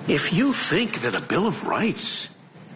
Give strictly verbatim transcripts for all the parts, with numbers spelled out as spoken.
If you think that a Bill of Rights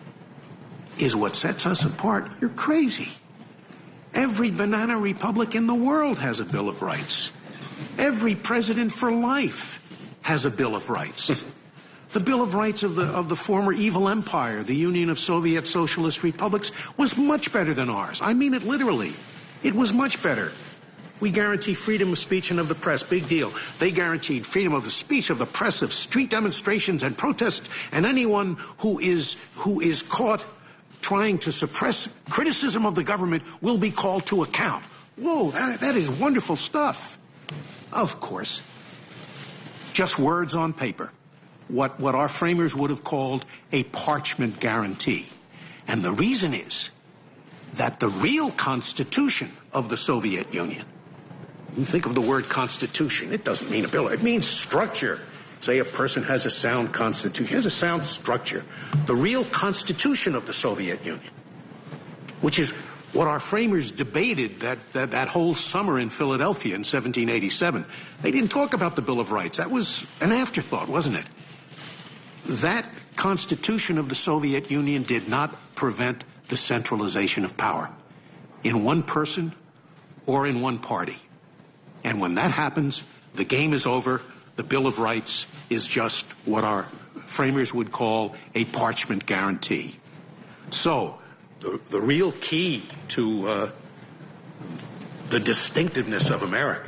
is what sets us apart, you're crazy. Every banana republic in the world has a Bill of Rights. Every president for life has a Bill of Rights. The Bill of Rights of the, of the former evil empire, the Union of Soviet Socialist Republics, was much better than ours. I mean it literally. It was much better. We guarantee freedom of speech and of the press. Big deal. They guaranteed freedom of the speech, of the press, of street demonstrations and protests, and anyone who is, who is caught trying to suppress criticism of the government will be called to account. Whoa, that, that is wonderful stuff. Of course. Just words on paper. What, what our framers would have called a parchment guarantee. And the reason is that the real constitution of the Soviet Union, you think of the word constitution, it doesn't mean a bill, it means structure. Say a person has a sound constitution, has a sound structure. The real constitution of the Soviet Union, which is what our framers debated that, that, that whole summer in Philadelphia in seventeen eighty-seven. They didn't talk about the Bill of Rights. That was an afterthought, wasn't it? That constitution of the Soviet Union did not prevent the centralization of power in one person or in one party. And when that happens, the game is over. The Bill of Rights is just what our framers would call a parchment guarantee. So the, the real key to uh, the distinctiveness of America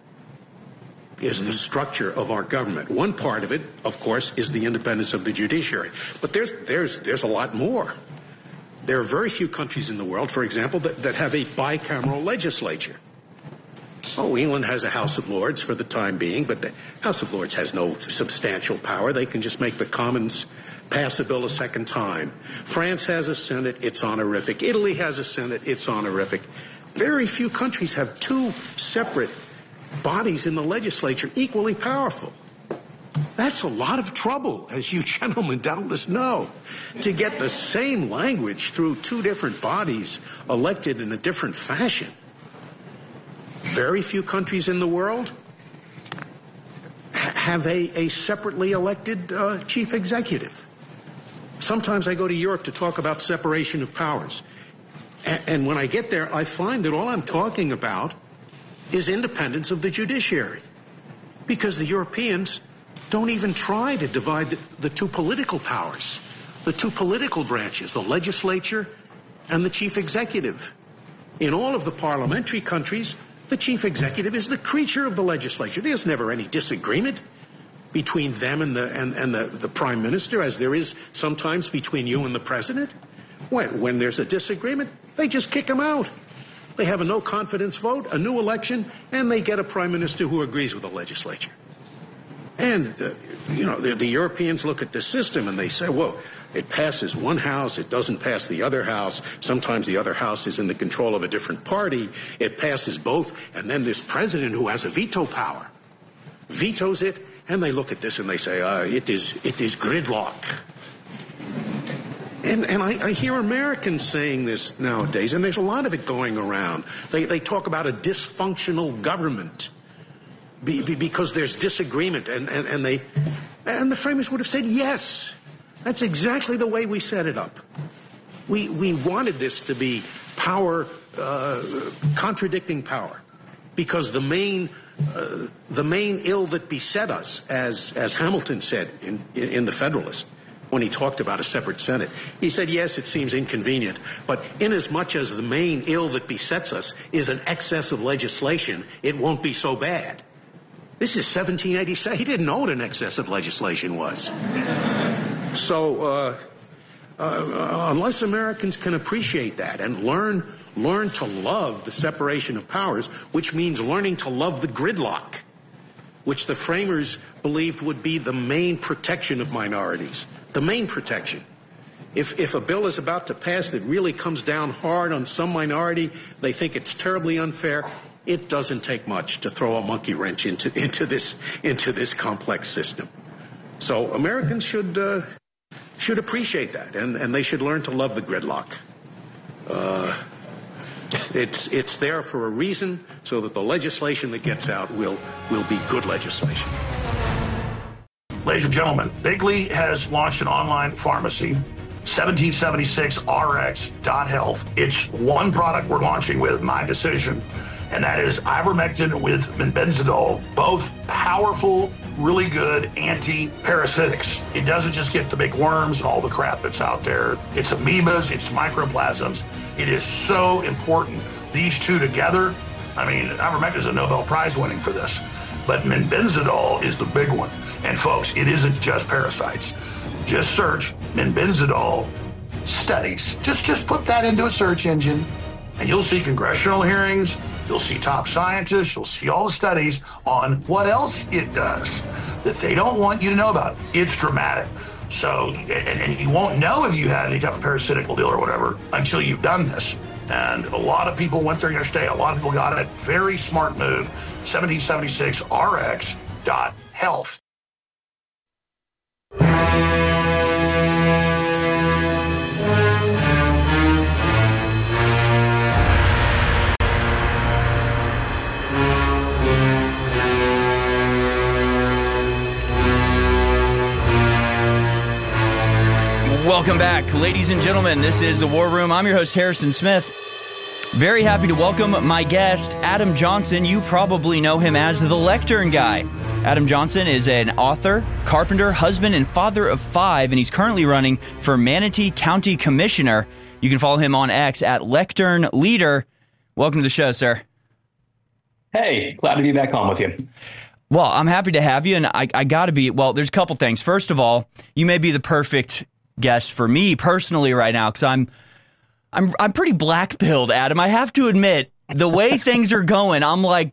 is the structure of our government. One part of it, of course, is the independence of the judiciary. But there's, there's, there's a lot more. There are very few countries in the world, for example, that, that have a bicameral legislature. Oh, England has a House of Lords for the time being, but the House of Lords has no substantial power. They can just make the Commons pass a bill a second time. France has a Senate, it's honorific. Italy has a Senate, it's honorific. Very few countries have two separate bodies in the legislature equally powerful. That's a lot of trouble, as you gentlemen doubtless know, to get the same language through two different bodies elected in a different fashion. Very few countries in the world ha have a, a separately elected uh, chief executive. Sometimes I go to Europe to talk about separation of powers. A and when I get there, I find that all I'm talking about is independence of the judiciary. Because the Europeans don't even try to divide the, the two political powers, the two political branches, the legislature and the chief executive. In all of the parliamentary countries, the chief executive is the creature of the legislature. There's never any disagreement between them and the, and, and the, the prime minister, as there is sometimes between you and the president. When, when there's a disagreement, they just kick him out. They have a no-confidence vote, a new election, and they get a prime minister who agrees with the legislature. And, uh, you know, the, the Europeans look at this system and they say, well, it passes one house, it doesn't pass the other house. Sometimes the other house is in the control of a different party. It passes both, and then this president who has a veto power vetoes it, and they look at this and they say, uh, it is, it is gridlock. And, and I, I hear Americans saying this nowadays, and there's a lot of it going around. They, they talk about a dysfunctional government be, be, because there's disagreement, and, and, and, they, and the framers would have said, yes, that's exactly the way we set it up. We, we wanted this to be power, uh, contradicting power, because the main, uh, the main ill that beset us, as, as Hamilton said in, in the Federalist, when he talked about a separate Senate. He said, yes, it seems inconvenient, but inasmuch as the main ill that besets us is an excess of legislation, it won't be so bad. This is seventeen eighty-seven. He didn't know what an excess of legislation was. So uh, uh, unless Americans can appreciate that and learn, learn to love the separation of powers, which means learning to love the gridlock, which the framers believed would be the main protection of minorities. The main protection. If, if a bill is about to pass that really comes down hard on some minority, they think it's terribly unfair. It doesn't take much to throw a monkey wrench into, into, this, into this complex system. So Americans should, uh, should appreciate that, and, and they should learn to love the gridlock. Uh, it's, it's there for a reason, so that the legislation that gets out will, will be good legislation. Ladies and gentlemen, Bigley has launched an online pharmacy, seventeen seventy-six R X dot health. It's one product we're launching with, my decision, and that is ivermectin with menbenzidol, both powerful, really good anti-parasitics. It doesn't just get the big worms and all the crap that's out there. It's amoebas, it's microplasms. It is so important. These two together, I mean, ivermectin is a Nobel Prize winning for this, but menbenzidol is the big one. And folks, it isn't just parasites. Just search menbenzidol studies. Just, just put that into a search engine and you'll see congressional hearings. You'll see top scientists. You'll see all the studies on what else it does that they don't want you to know about. It's dramatic. So, and, and you won't know if you had any type of parasitical deal or whatever until you've done this. And a lot of people went there yesterday. A lot of people got it. Very smart move. seventeen seventy-six R X dot health. Welcome back, ladies and gentlemen. This is The War Room. I'm your host, Harrison Smith. Very happy to welcome my guest, Adam Johnson. You probably know him as the Lectern Guy. Adam Johnson is an author, carpenter, husband, and father of five, and he's currently running for Manatee County Commissioner. You can follow him on X at Lectern Leader. Welcome to the show, sir. Hey, glad to be back on with you. Well, I'm happy to have you, and I, I got to be, well, there's a couple things. First of all, you may be the perfect guest for me personally right now, because I'm, I'm, I'm pretty black-pilled, Adam. I have to admit, the way things are going, I'm like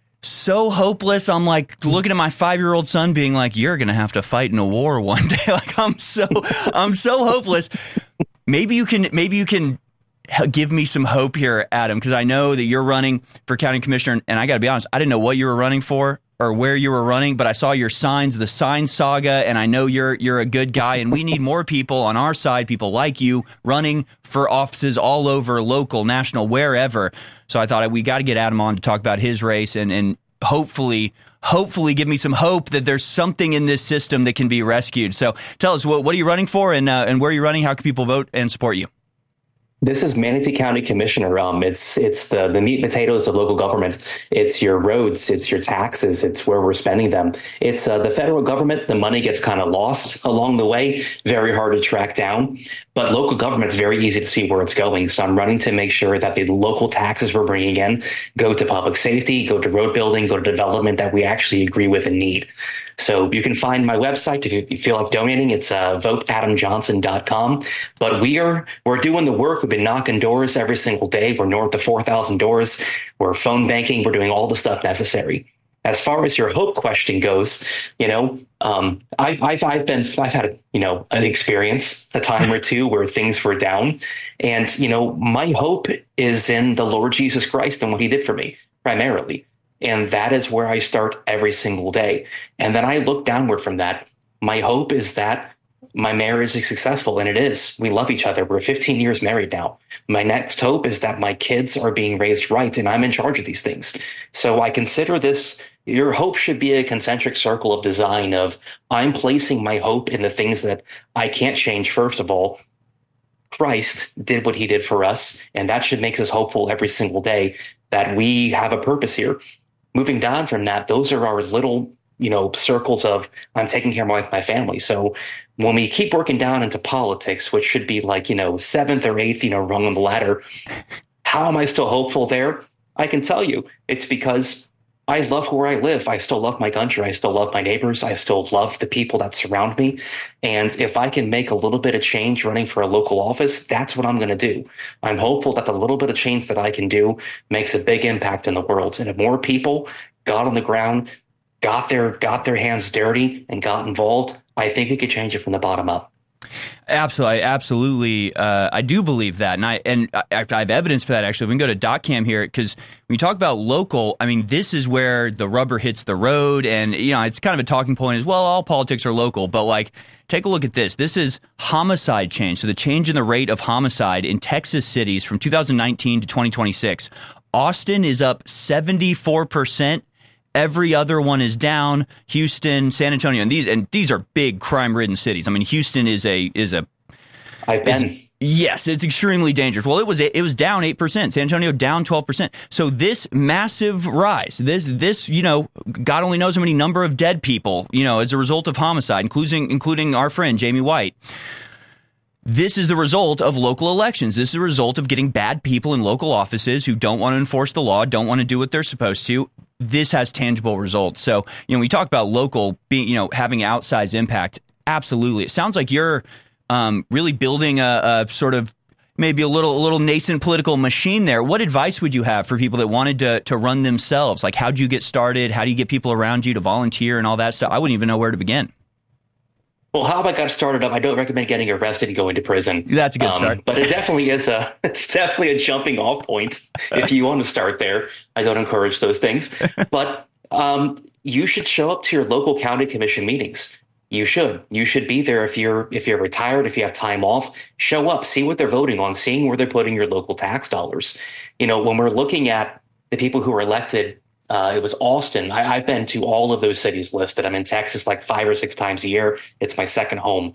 so hopeless. I'm like looking at my five-year-old son, being like, "You're gonna have to fight in a war one day." Like I'm so, I'm so hopeless. Maybe you can, maybe you can give me some hope here, Adam, because I know that you're running for county commissioner, and I got to be honest, I didn't know what you were running for or where you were running, but I saw your signs, the sign saga, and I know you're you're a good guy, and we need more people on our side, people like you, running for offices all over, local, national, wherever. So I thought we got to get Adam on to talk about his race and, and hopefully, hopefully give me some hope that there's something in this system that can be rescued. So tell us, what, what are you running for, and uh, and where are you running? How can people vote and support you? This is Manatee County Commissioner. Um, it's it's the, the meat and potatoes of local government. It's your roads. It's your taxes. It's where we're spending them. It's uh, the federal government. The money gets kind of lost along the way. Very hard to track down. But local government's very easy to see where it's going. So I'm running to make sure that the local taxes we're bringing in go to public safety, go to road building, go to development that we actually agree with and need. So you can find my website if you feel like donating. It's uh, vote adam johnson dot com. But we are we're doing the work. We've been knocking doors every single day. We're north of four thousand doors. We're phone banking. We're doing all the stuff necessary. As far as your hope question goes, you know, um, I've, I've I've been I've had a, you know an experience a time or two where things were down, and you know my hope is in the Lord Jesus Christ and what He did for me primarily. And that is where I start every single day. And then I look downward from that. My hope is that my marriage is successful, and it is. We love each other. We're fifteen years married now. My next hope is that my kids are being raised right, and I'm in charge of these things. So I consider this, your hope should be a concentric circle of design of I'm placing my hope in the things that I can't change. First of all, Christ did what He did for us, and that should make us hopeful every single day that we have a purpose here. Moving down from that, those are our little, you know, circles of I'm taking care of my, my family. So when we keep working down into politics, which should be like, you know, seventh or eighth, you know, rung on the ladder, how am I still hopeful there? I can tell you it's because I love where I live. I still love my country. I still love my neighbors. I still love the people that surround me. And if I can make a little bit of change running for a local office, that's what I'm going to do. I'm hopeful that the little bit of change that I can do makes a big impact in the world. And if more people got on the ground, got their, got their hands dirty and got involved, I think we could change it from the bottom up. Absolutely, absolutely. Uh, I do believe that, and I and I, I have evidence for that. Actually, we can go to DotCam here because when you talk about local, I mean, this is where the rubber hits the road, and you know, it's kind of a talking point as well. All politics are local, but like, take a look at this. This is homicide change. So the change in the rate of homicide in Texas cities from two thousand nineteen to twenty twenty-six. Austin is up seventy-four percent. Every other one is down. Houston, San Antonio, and these and these are big crime-ridden cities. I mean, Houston is a is a I've been. Yes, it's extremely dangerous. Well, it was it was down eight percent. San Antonio down twelve percent. So this massive rise, this this you know, God only knows how many number of dead people, you know, as a result of homicide, including including our friend Jamie White. This is the result of local elections. This is the result of getting bad people in local offices who don't want to enforce the law, don't want to do what they're supposed to. This has tangible results. So, you know, we talk about local being, you know, having outsized impact. Absolutely. It sounds like you're um, really building a, a sort of maybe a little a little nascent political machine there. What advice would you have for people that wanted to to run themselves? Like, how'd you get started? How do you get people around you to volunteer and all that stuff? I wouldn't even know where to begin. Well, how I got started up, I don't recommend getting arrested and going to prison. That's a good um, start. But it definitely is a, it's definitely a jumping off point if you want to start there. I don't encourage those things. But um, you should show up to your local county commission meetings. You should. You should be there if you're if you're retired, if you have time off. Show up, see what they're voting on, seeing where they're putting your local tax dollars. You know, when we're looking at the people who are elected, Uh, it was Austin. I, I've been to all of those cities listed. I'm in Texas like five or six times a year. It's my second home.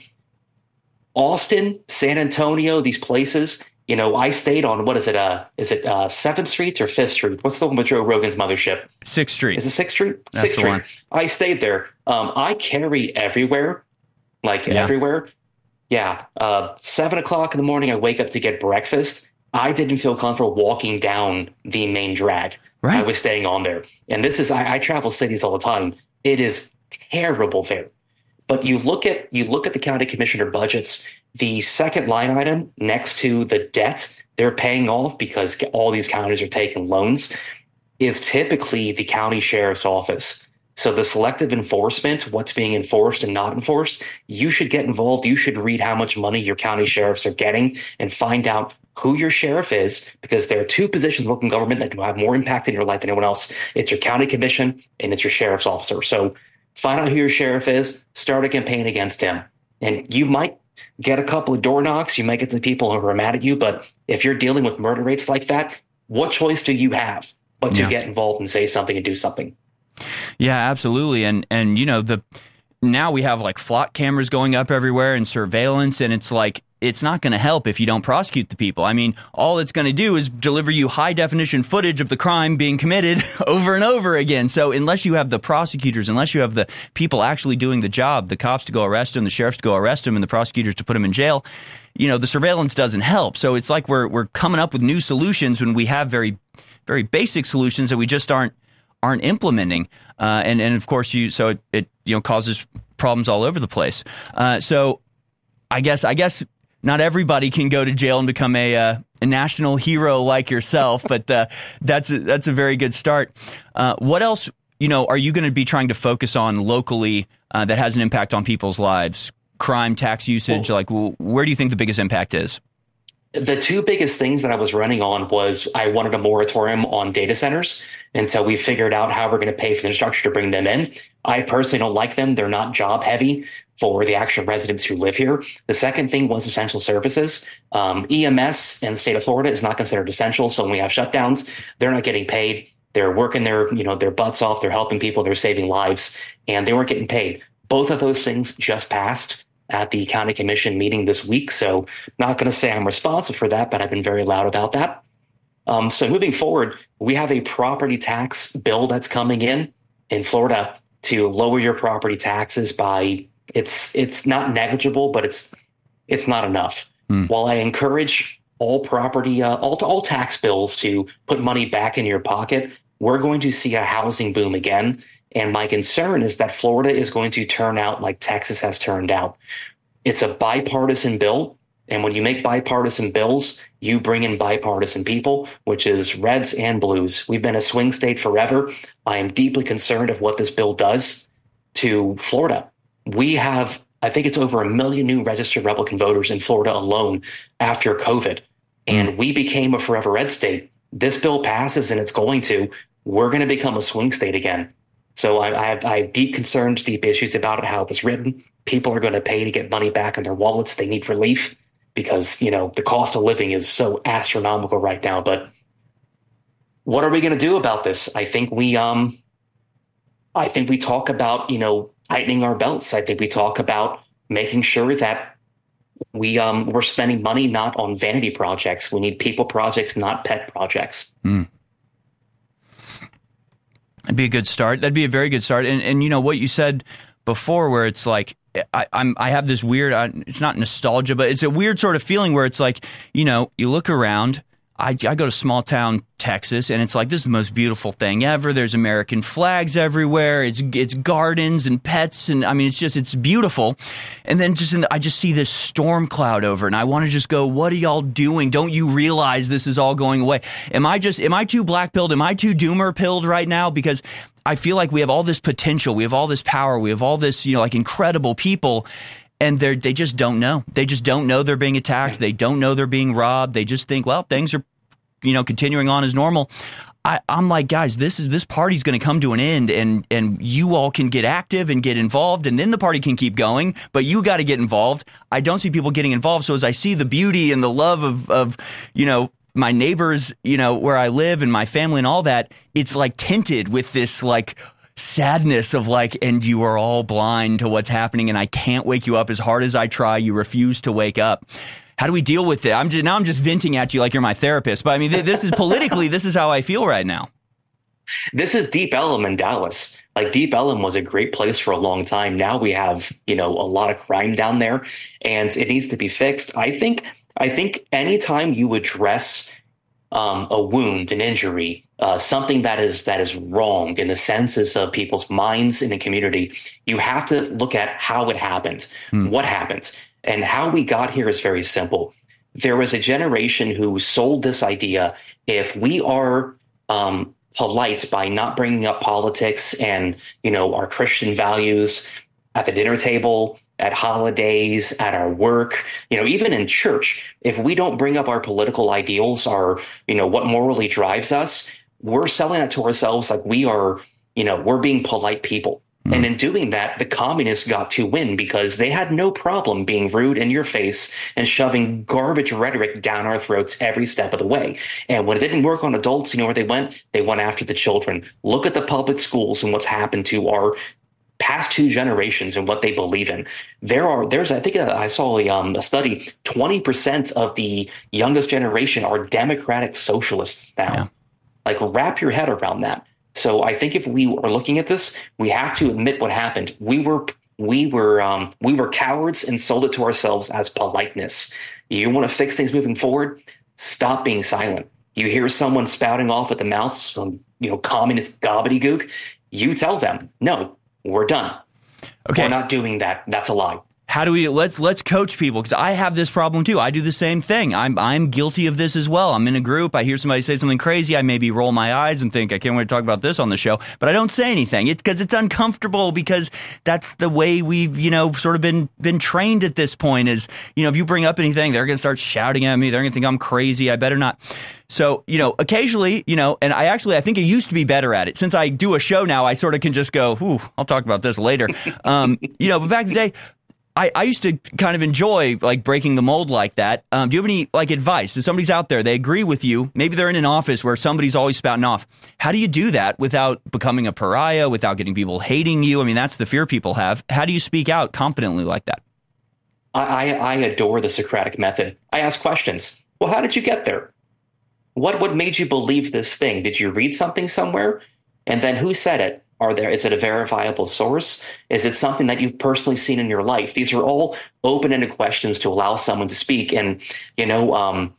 Austin, San Antonio, these places, you know, I stayed on, what is it? Uh, is it uh, seventh Street or fifth Street? What's the one with Joe Rogan's mothership? sixth Street. Is it sixth Street? That's sixth the Street. one. I stayed there. Um, I carry everywhere, like Yeah. everywhere. Yeah. Uh, seven o'clock in the morning, I wake up to get breakfast. I didn't feel comfortable walking down the main drag. Right. I was staying on there. And this is, I, I travel cities all the time. It is terrible there. But you look at, you look at the county commissioner budgets, the second line item next to the debt they're paying off because all these counties are taking loans is typically the county sheriff's office. So the selective enforcement, what's being enforced and not enforced, you should get involved. You should read how much money your county sheriffs are getting and find out who your sheriff is, because there are two positions in local government that will have more impact in your life than anyone else. It's your county commission and it's your sheriff's officer. So find out who your sheriff is, start a campaign against him. And you might get a couple of door knocks. You might get some people who are mad at you. But if you're dealing with murder rates like that, what choice do you have but to Yeah. get involved and say something and do something? Yeah, absolutely. And, and you know, the now we have like flock cameras going up everywhere and surveillance, and it's like, it's not going to help if you don't prosecute the people. I mean, all it's going to do is deliver you high definition footage of the crime being committed over and over again. So unless you have the prosecutors, unless you have the people actually doing the job, the cops to go arrest them, the sheriffs to go arrest them, and the prosecutors to put them in jail, you know, the surveillance doesn't help. So it's like we're we're coming up with new solutions when we have very, very basic solutions that we just aren't aren't implementing. Uh, and, and of course, you so it, it you know causes problems all over the place. Uh, so I guess I guess. Not everybody can go to jail and become a, uh, a national hero like yourself, but uh, that's a, that's a very good start. Uh, what else, you know, are you going to be trying to focus on locally uh, that has an impact on people's lives? Crime, tax usage, well, like w- where do you think the biggest impact is? The two biggest things that I was running on was I wanted a moratorium on data centers until we figured out how we're going to pay for the infrastructure to bring them in. I personally don't like them. They're not job heavy for the actual residents who live here. The second thing was essential services. Um, E M S in the state of Florida is not considered essential. So when we have shutdowns, they're not getting paid. They're working their, you know, their butts off. They're helping people. They're saving lives, and they weren't getting paid. Both of those things just passed at the county commission meeting this week. So not going to say I'm responsible for that, but I've been very loud about that. Um, so moving forward, we have a property tax bill that's coming in in Florida to lower your property taxes by it's it's not negligible, but it's it's not enough. Mm. While I encourage all property, uh, all all tax bills to put money back in your pocket, we're going to see a housing boom again. And my concern is that Florida is going to turn out like Texas has turned out. It's a bipartisan bill. And when you make bipartisan bills, you bring in bipartisan people, which is reds and blues. We've been a swing state forever. I am deeply concerned of what this bill does to Florida. We have, I think it's over a million new registered Republican voters in Florida alone after COVID. And we became a forever red state. This bill passes, and it's going to, we're going to become a swing state again. So I, I, have, I have deep concerns, deep issues about it, how it was written. People are going to pay to get money back in their wallets. They need relief because, you know, the cost of living is so astronomical right now. But what are we going to do about this? I think we, um, I think we talk about, you know, tightening our belts. I think we talk about making sure that we um we're spending money not on vanity projects. We need people projects, not pet projects. Mm. That'd be a good start. That'd be a very good start. And and you know what you said before, where it's like I, I'm I have this weird. Uh, it's not nostalgia, but it's a weird sort of feeling where it's like, you know, you look around. I, I go to small town Texas, and it's like, this is the most beautiful thing ever. There's American flags everywhere. It's it's gardens and pets, and I mean, it's just it's beautiful. And then just in the, I just see this storm cloud over, and I want to just go, what are y'all doing? Don't you realize this is all going away? Am I just am I too black pilled? Am I too doomer pilled right now? Because I feel like we have all this potential, we have all this power, we have all this, you know, like incredible people. And they they just don't know. They just don't know they're being attacked. They don't know they're being robbed. They just think, well, things are, you know, continuing on as normal. I, I'm like, guys, this is this party's going to come to an end, and and you all can get active and get involved, and then the party can keep going. But you got to get involved. I don't see people getting involved. So as I see the beauty and the love of of you know my neighbors, you know, where I live and my family and all that, it's like tinted with this like sadness of like, and you are all blind to what's happening, and I can't wake you up as hard as I try. You refuse to wake up. How do we deal with it? I'm just, now I'm just venting at you like you're my therapist, but I mean, th- this is politically, this is how I feel right now. This is Deep Ellum in Dallas. Like, Deep Ellum was a great place for a long time. Now we have, you know, a lot of crime down there, and it needs to be fixed. I think, I think anytime you address um, a wound, an injury, uh, something that is that is wrong in the senses of people's minds in the community, you have to look at how it happened, hmm. what happened. And how we got here is very simple. There was a generation who sold this idea: if we are um, polite by not bringing up politics and, you know, our Christian values at the dinner table, at holidays, at our work, you know, even in church, if we don't bring up our political ideals, our, you know, what morally drives us, we're selling that to ourselves like we are, you know, we're being polite people. Mm. And in doing that, the communists got to win because they had no problem being rude in your face and shoving garbage rhetoric down our throats every step of the way. And when it didn't work on adults, you know where they went? They went after the children. Look at the public schools and what's happened to our past two generations and what they believe in. There are, there's, I think I saw a, um, a study, twenty percent of the youngest generation are democratic socialists now. Yeah. Like, wrap your head around that. So I think if we are looking at this, we have to admit what happened. We were, we were, um, we were cowards and sold it to ourselves as politeness. You want to fix things moving forward? Stop being silent. You hear someone spouting off at the mouth some, you know, communist gobbledygook, you tell them, no, we're done. Okay. We're not doing that. That's a lie. How do we let's let's coach people, because I have this problem too. I do the same thing. I'm I'm guilty of this as well. I'm in a group. I hear somebody say something crazy. I maybe roll my eyes and think, I can't wait to talk about this on the show, but I don't say anything. It's because it's uncomfortable, because that's the way we've, you know, sort of been been trained at this point. Is, you know, if you bring up anything, they're going to start shouting at me. They're going to think I'm crazy. I better not. So, you know, occasionally, you know, and I actually, I think I used to be better at it. Since I do a show now, I sort of can just go, ooh, I'll talk about this later. Um, you know, but back in the day, I, I used to kind of enjoy like breaking the mold like that. Um, do you have any like advice? If somebody's out there, they agree with you, maybe they're in an office where somebody's always spouting off. How do you do that without becoming a pariah, without getting people hating you? I mean, that's the fear people have. How do you speak out confidently like that? I, I adore the Socratic method. I ask questions. Well, how did you get there? What what made you believe this thing? Did you read something somewhere? And then who said it? Are there, is it a verifiable source? Is it something that you've personally seen in your life? These are all open-ended questions to allow someone to speak. And, you know, um,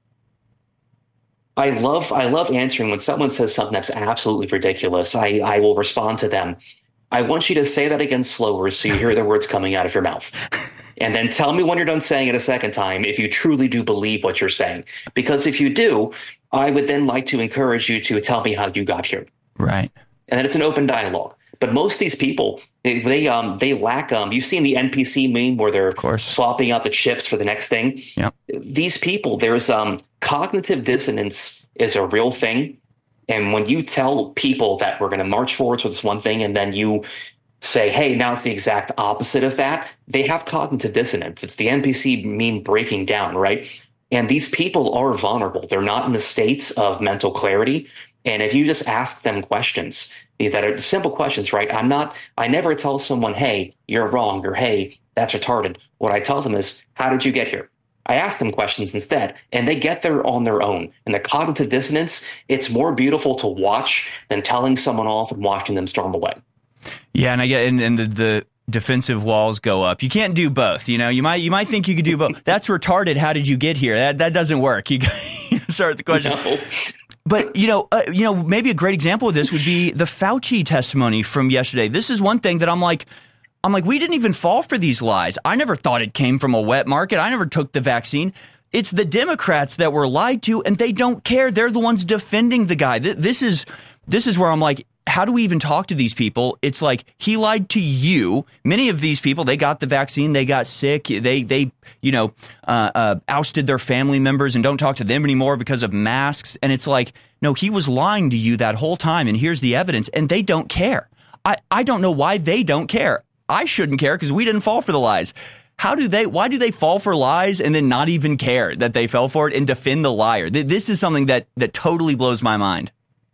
I love I love answering when someone says something that's absolutely ridiculous. I, I will respond to them. I want you to say that again slower so you hear the words coming out of your mouth. And then tell me when you're done saying it a second time if you truly do believe what you're saying. Because if you do, I would then like to encourage you to tell me how you got here. Right. And then it's an open dialogue. But most of these people, they they, um, they lack, um, you've seen the N P C meme where they're swapping out the chips for the next thing. Yep. These people, there's um, cognitive dissonance is a real thing. And when you tell people that we're going to march forward with this one thing, and then you say, hey, now it's the exact opposite of that, they have cognitive dissonance. It's the N P C meme breaking down, right? And these people are vulnerable. They're not in the states of mental clarity. And if you just ask them questions that are simple questions, right? I'm not, I never tell someone, hey, you're wrong, or hey, that's retarded. What I tell them is, how did you get here? I ask them questions instead, and they get there on their own. And the cognitive dissonance, it's more beautiful to watch than telling someone off and watching them storm away. Yeah, and I get, and, and the, the defensive walls go up. You can't do both. You know, you might you might think you could do both. That's retarded. How did you get here? That that doesn't work. You, you start the question. No. But, you know, uh, you know, maybe a great example of this would be the Fauci testimony from yesterday. This is one thing that I'm like, I'm like, we didn't even fall for these lies. I never thought it came from a wet market. I never took the vaccine. It's the Democrats that were lied to, and they don't care. They're the ones defending the guy. This is this is where I'm like, how do we even talk to these people? It's like, he lied to you. Many of these people, they got the vaccine, they got sick, they, they you know, uh, uh, ousted their family members and don't talk to them anymore because of masks. And it's like, no, he was lying to you that whole time, and here's the evidence, and they don't care. I, I don't know why they don't care. I shouldn't care because we didn't fall for the lies. How do they, why do they fall for lies and then not even care that they fell for it and defend the liar? This is something that, that totally blows my mind.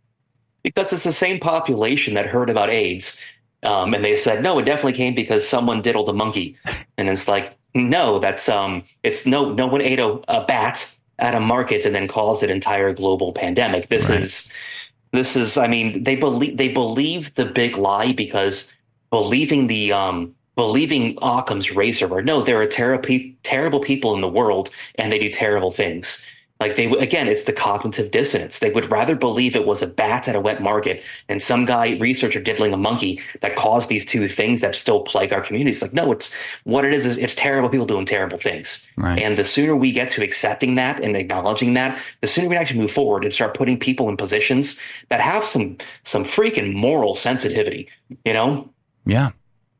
Because it's the same population that heard about AIDS. Um, and they said, no, it definitely came because someone diddled a monkey. And it's like, no, that's um, it's no, no one ate a, a bat at a market and then caused an entire global pandemic. This right. is, this is, I mean, they believe, they believe the big lie because believing the, um, believing Occam's razor, where no, there are terrible, terrible people in the world and they do terrible things. Like they, again, it's the cognitive dissonance. They would rather believe it was a bat at a wet market and some guy, researcher diddling a monkey that caused these two things that still plague our communities. Like, no, it's what it is, is it's terrible people doing terrible things. Right. And the sooner we get to accepting that and acknowledging that, the sooner we actually move forward and start putting people in positions that have some, some freaking moral sensitivity, you know? Yeah.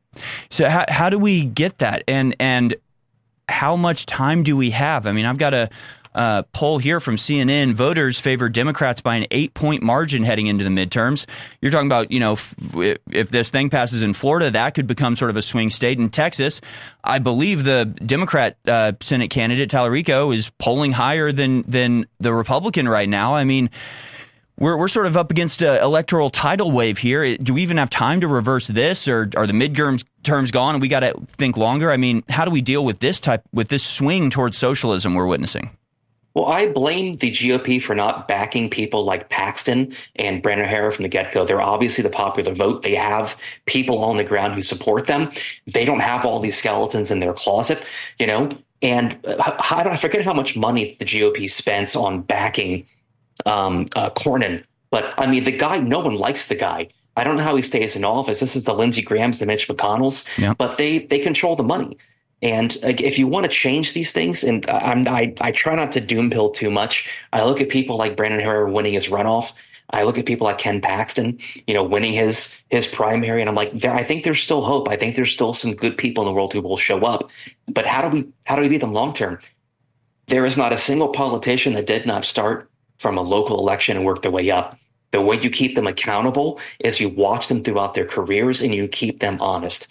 So how, how do we get that? And, and how much time do we have? I mean, I've got a, Uh, poll here from C N N. Voters favor Democrats by an eight-point margin heading into the midterms. You're talking about, you know, f- if this thing passes in Florida, that could become sort of a swing state. In Texas, I believe the Democrat uh, Senate candidate, Tallarico, is polling higher than than the Republican right now. I mean, we're we're sort of up against an electoral tidal wave here. Do we even have time to reverse this, or are the midterms terms gone and we got to think longer? I mean, how do we deal with this type with this swing towards socialism we're witnessing? Well, I blame the G O P for not backing people like Paxton and Brandon O'Hara from the get-go. They're obviously the popular vote. They have people on the ground who support them. They don't have all these skeletons in their closet, you know. And how, I forget how much money the G O P spent on backing um, uh, Cornyn. But, I mean, the guy, no one likes the guy. I don't know how he stays in office. This is the Lindsey Grahams, the Mitch McConnells. Yeah. But they they control the money. And if you want to change these things, and I'm, I, I try not to doom pill too much. I look at people like Brandon O'Hara winning his runoff. I look at people like Ken Paxton, you know, winning his his primary, and I'm like, I think there's still hope. I think there's still some good people in the world who will show up. But how do we how do we beat them long term? There is not a single politician that did not start from a local election and work their way up. The way you keep them accountable is you watch them throughout their careers and you keep them honest.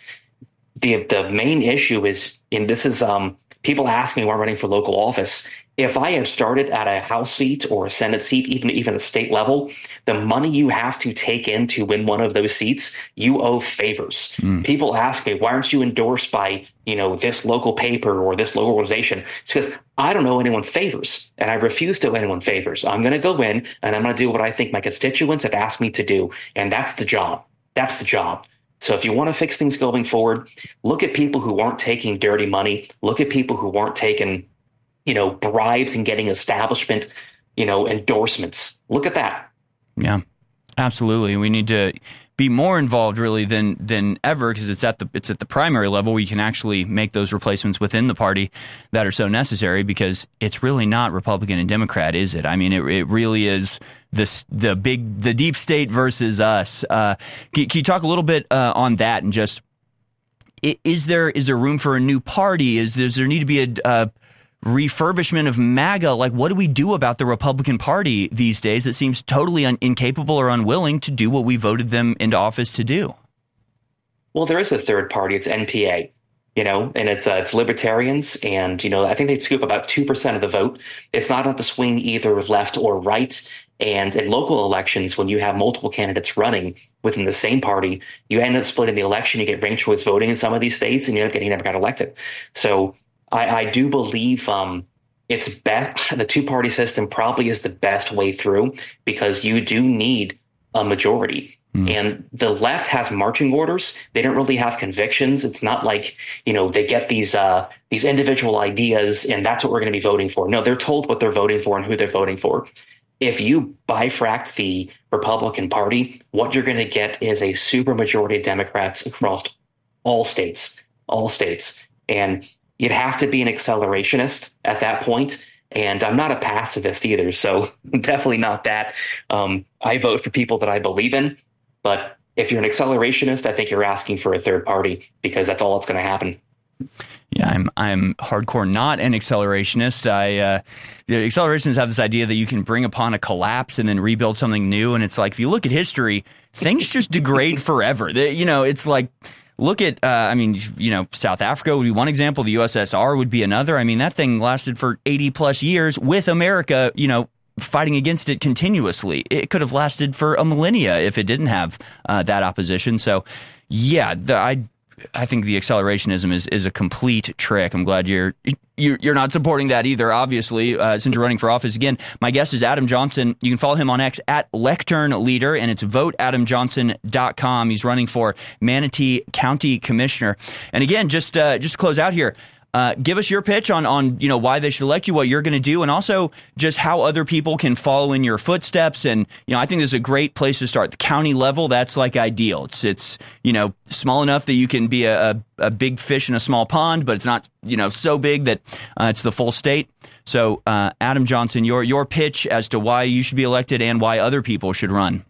The the main issue is, and this is um, people ask me when I'm running for local office, if I have started at a House seat or a Senate seat, even even a state level, the money you have to take in to win one of those seats, you owe favors. Mm. People ask me, why aren't you endorsed by, you know, this local paper or this local organization? It's because I don't owe anyone favors, and I refuse to owe anyone favors. I'm going to go in and I'm going to do what I think my constituents have asked me to do, and that's the job. That's the job. So if you want to fix things going forward, look at people who aren't taking dirty money. Look at people who aren't taking, you know, bribes and getting establishment, you know, endorsements. Look at that. Yeah, absolutely. We need to be more involved really than than ever, because it's at the it's at the primary level where you can actually make those replacements within the party that are so necessary, because it's really not Republican and Democrat, is it? I mean, it it really is this the big the deep state versus us. Uh, can, can you talk a little bit uh, on that, and just is there is there room for a new party? Is does there need to be a, a refurbishment of MAGA? Like, what do we do about the Republican Party these days that seems totally un- incapable or unwilling to do what we voted them into office to do? Well, there is a third party. It's N P A, you know, and it's uh, it's libertarians. And, you know, I think they scoop about two percent of the vote. It's not enough to swing either left or right. And in local elections, when you have multiple candidates running within the same party, you end up splitting the election. You get ranked choice voting in some of these states, and you end up getting never got elected. So I, I do believe um, it's best. The two party system probably is the best way through, because you do need a majority. Mm. And the left has marching orders. They don't really have convictions. It's not like, you know, they get these uh, these individual ideas and that's what we're going to be voting for. No, they're told what they're voting for and who they're voting for. If you bifract the Republican Party, what you're going to get is a supermajority of Democrats across all states, all states. And you'd have to be an accelerationist at that point. And I'm not a pacifist either, so definitely not that. Um, I vote for people that I believe in. But if you're an accelerationist, I think you're asking for a third party, because that's all that's going to happen. Yeah, I'm I'm hardcore not an accelerationist. I uh, the accelerationists have this idea that you can bring upon a collapse and then rebuild something new. And it's like, if you look at history, things just degrade forever. The, you know, it's like, look at, uh, I mean, you know, South Africa would be one example. The U S S R would be another. I mean, that thing lasted for eighty plus years with America, you know, fighting against it continuously. It could have lasted for a millennia if it didn't have uh, that opposition. So, yeah, the, I I think the accelerationism is is a complete trick. I'm glad you're you're, you're not supporting that either, obviously, uh, since you're running for office. Again, my guest is Adam Johnson. You can follow him on X at Lectern Leader, and it's vote adam johnson dot com. He's running for Manatee County Commissioner. And again, just uh, just to close out here, Uh, give us your pitch on, on, you know, why they should elect you, what you're going to do, and also just how other people can follow in your footsteps. And, you know, I think this is a great place to start. The county level, that's like ideal. It's, it's, you know, small enough that you can be a, a, a big fish in a small pond, but it's not, you know, so big that uh, it's the full state. So, uh, Adam Johnson, your, your pitch as to why you should be elected and why other people should run.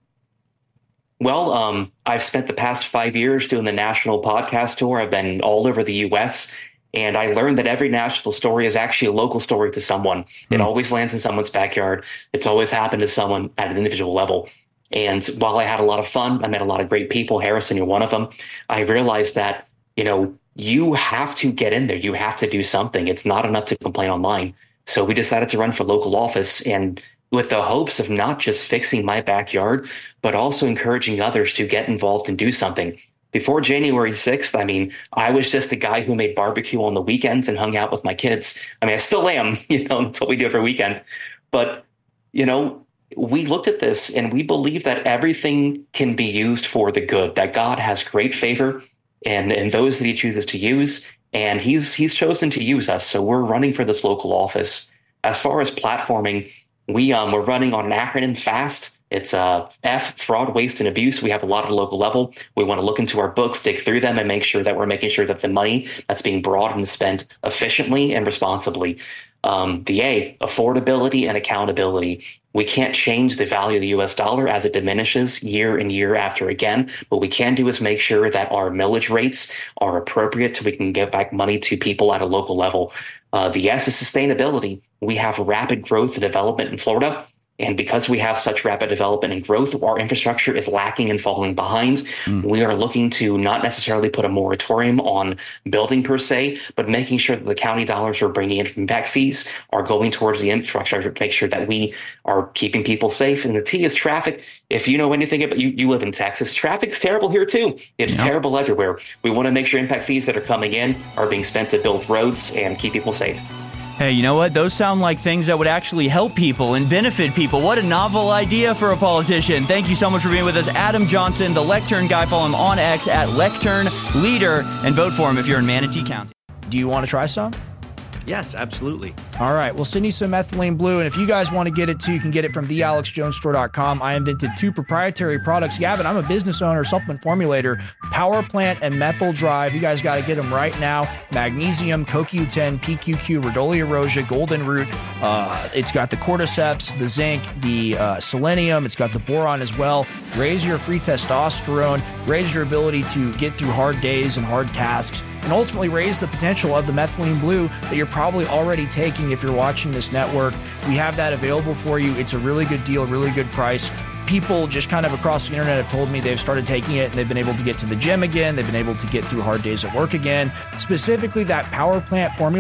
Well, um, I've spent the past five years doing the national podcast tour. I've been all over the U S, and I learned that every national story is actually a local story to someone. It mm. always lands in someone's backyard. It's always happened to someone at an individual level. And while I had a lot of fun, I met a lot of great people. Harrison, you're one of them. I realized that, you know, you have to get in there. You have to do something. It's not enough to complain online. So we decided to run for local office, and with the hopes of not just fixing my backyard, but also encouraging others to get involved and do something. Before January sixth, I mean, I was just a guy who made barbecue on the weekends and hung out with my kids. I mean, I still am, you know, that's what we do every weekend. But, you know, we looked at this and we believe that everything can be used for the good, that God has great favor and, and those that he chooses to use. And he's he's chosen to use us. So we're running for this local office. As far as platforming, we, um, we're running on an acronym, FAST. It's uh, F, fraud, waste, and abuse. We have a lot at a local level. We want to look into our books, dig through them, and make sure that we're making sure that the money that's being brought and spent efficiently and responsibly. Um, the A, affordability and accountability. We can't change the value of the U S dollar as it diminishes year and year after again. What we can do is make sure that our millage rates are appropriate so we can get back money to people at a local level. Uh, the S is sustainability. We have rapid growth and development in Florida. And because we have such rapid development and growth, our infrastructure is lacking and falling behind. Mm. We are looking to not necessarily put a moratorium on building per se, but making sure that the county dollars we're bringing in from back fees are going towards the infrastructure to make sure that we are keeping people safe. And the T is traffic. If you know anything about you, you live in Texas, traffic's terrible here too. It's yeah. terrible everywhere. We want to make sure impact fees that are coming in are being spent to build roads and keep people safe. Hey, you know what? Those sound like things that would actually help people and benefit people. What a novel idea for a politician. Thank you so much for being with us. Adam Johnson, the Lectern guy. Follow him on X at Lectern Leader and vote for him if you're in Manatee County. Do you want to try some? Yes, absolutely. All right. Well, send you some methylene blue. And if you guys want to get it too, you can get it from the alex jones store dot com. I invented two proprietary products. Gavin, I'm a business owner, supplement formulator, Power Plant and Methyl Drive. You guys got to get them right now. Magnesium, C O Q ten, P Q Q, Rhodolia rosea, Golden Root. Uh, it's got the cordyceps, the zinc, the uh, selenium. It's got the boron as well. Raise your free testosterone, raise your ability to get through hard days and hard tasks, and ultimately raise the potential of the methylene blue that you're probably already taking if you're watching this network. We have that available for you. It's a really good deal, really good price. People just kind of across the internet have told me they've started taking it and they've been able to get to the gym again. They've been able to get through hard days at work again. Specifically, that Power Plant formula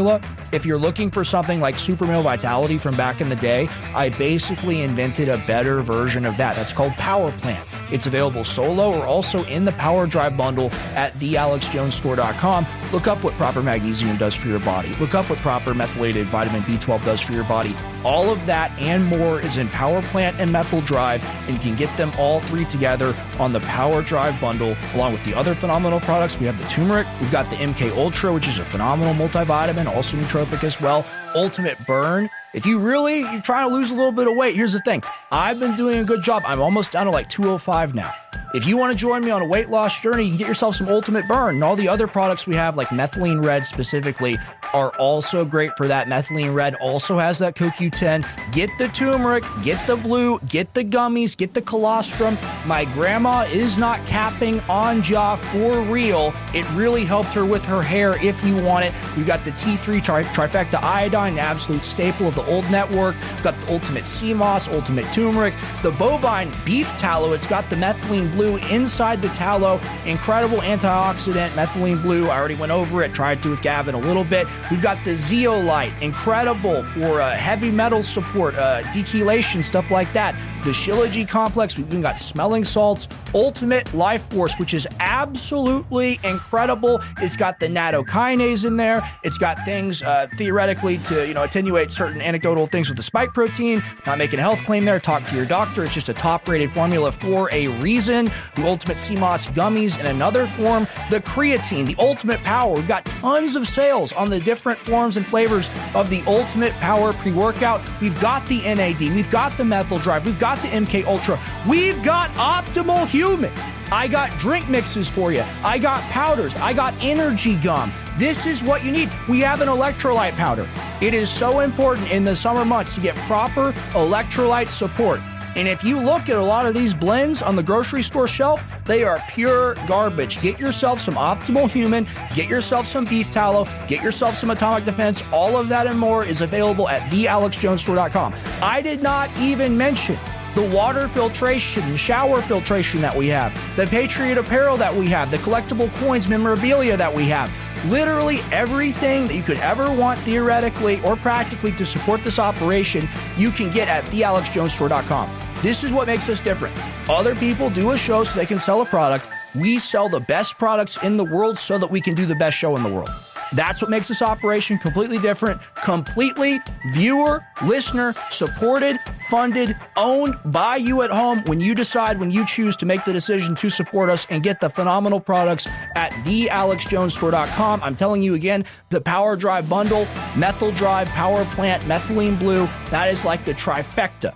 If you're looking for something like Super Male Vitality from back in the day, I basically invented a better version of that. That's called Power Plant. It's available solo or also in the Power Drive bundle at the alex jones store dot com. Look up what proper magnesium does for your body. Look up what proper methylated vitamin B twelve does for your body. All of that and more is in Power Plant and Methyl Drive, and you can get them all three together on the Power Drive bundle, along with the other phenomenal products. We have the turmeric, we've got the M K Ultra, which is a phenomenal multivitamin, also nootropic as well. Ultimate Burn. If you really, you're trying to lose a little bit of weight, here's the thing. I've been doing a good job. I'm almost down to like two oh five now. If you want to join me on a weight loss journey, you can get yourself some Ultimate Burn. And all the other products we have, like Methylene Red specifically, are also great for that. Methylene Red also has that C O Q ten. Get the turmeric, get the blue, get the gummies, get the colostrum. My grandma is not capping on jaw for real. It really helped her with her hair if you want it. We've got the T three tri- trifecta iodine, the absolute staple of the old network. We've got the Ultimate Sea Moss, Ultimate Turmeric, the bovine beef tallow. It's got the methylene blue inside the tallow. Incredible antioxidant, methylene blue. I already went over it, tried to with Gavin a little bit. We've got the zeolite, incredible for uh, heavy metal support, uh, dechelation, stuff like that. The Shilajit complex, we've even got smelling salts. Ultimate Life Force, which is absolutely incredible. It's got the nattokinase in there. It's got things uh, theoretically to, you know, attenuate certain anecdotal things with the spike protein. Not making a health claim there. Talk to your doctor. It's just a top-rated formula for a reason. The Ultimate Sea Moss gummies in another form. The creatine, the Ultimate Power. We've got tons of sales on the different forms and flavors of the Ultimate Power pre-workout. We've got the N A D. We've got the Methyl Drive. We've got the M K Ultra. We've got Optimal Human. I got drink mixes for you. I got powders. I got energy gum. This is what you need. We have an electrolyte powder. It is so important in the summer months to get proper electrolyte support. And if you look at a lot of these blends on the grocery store shelf, they are pure garbage. Get yourself some Optimal Human, get yourself some beef tallow, get yourself some Atomic Defense. All of that and more is available at the alex jones store dot com. I did not even mention the water filtration, shower filtration that we have, the Patriot apparel that we have, the collectible coins, memorabilia that we have. Literally everything that you could ever want theoretically or practically to support this operation, you can get at the alex jones store dot com. This is what makes us different. Other people do a show so they can sell a product. We sell the best products in the world so that we can do the best show in the world. That's what makes this operation completely different, completely viewer, listener, supported, funded, owned by you at home when you decide, when you choose to make the decision to support us and get the phenomenal products at the alex jones store dot com. I'm telling you again, the Power Drive bundle, Methyl Drive, Power Plant, Methylene Blue, that is like the trifecta.